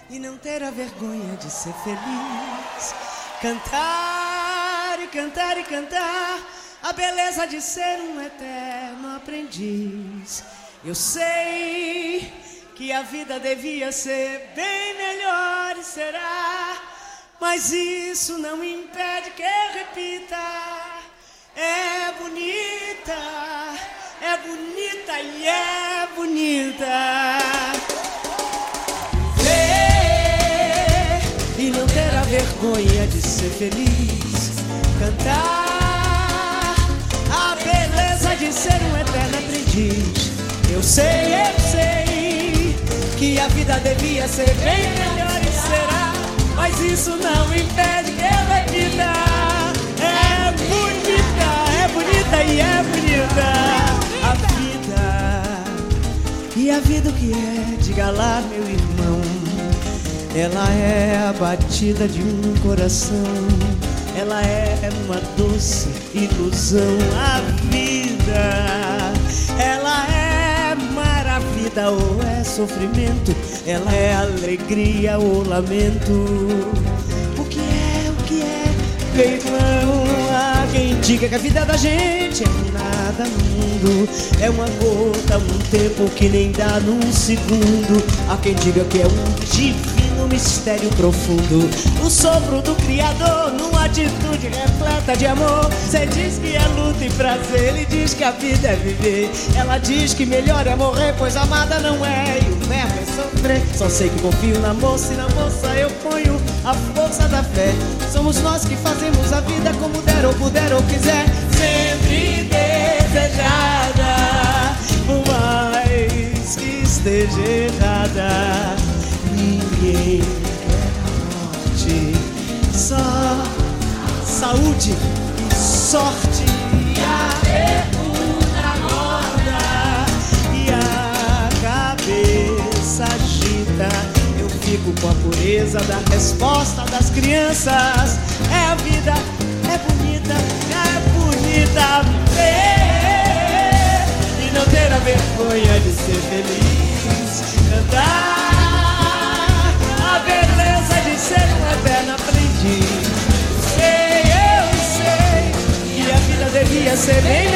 e não ter a vergonha de ser feliz. Cantar e cantar e cantar a beleza de ser um eterno aprendiz. Eu sei que a vida devia ser bem melhor e será, mas isso não impede que eu repita. É bonita e é bonita. Ver e não ter a vergonha de ser feliz. Cantar a beleza de ser um eterno aprendiz. Eu sei que a vida devia ser bem melhor e será, mas isso não impede que eu repita. É bonita e é bonita a vida. E a vida o que é? Diga lá, meu irmão. Ela é a batida de um coração. Ela é uma doce ilusão. A vida, ela é maravilha ou é sofrimento. Ela é alegria ou lamento. O que é, meu irmão? Há quem diga que a vida da gente é nada no mundo. É uma gota, um tempo que nem dá num segundo. Há quem diga que é um divino mistério profundo, o sopro do Criador numa atitude repleta de amor. Cê diz que é luta e prazer, ele diz que a vida é viver. Ela diz que melhor é morrer, pois amada não é, e o verbo é sofrer. Só sei que confio na moça e na moça eu ponho a força da fé. Somos nós que fazemos a vida como der ou puder ou quiser. Sempre desejada, por mais que esteja errada. Ninguém quer a morte, só saúde e sorte. E a pergunta roda e a cabeça agita. Eu fico com a pureza da resposta das crianças. É a vida, é bonita ver e não ter a vergonha de ser feliz. Cantar a beleza de ser um eterno aprendiz. Eu sei que a vida devia ser bem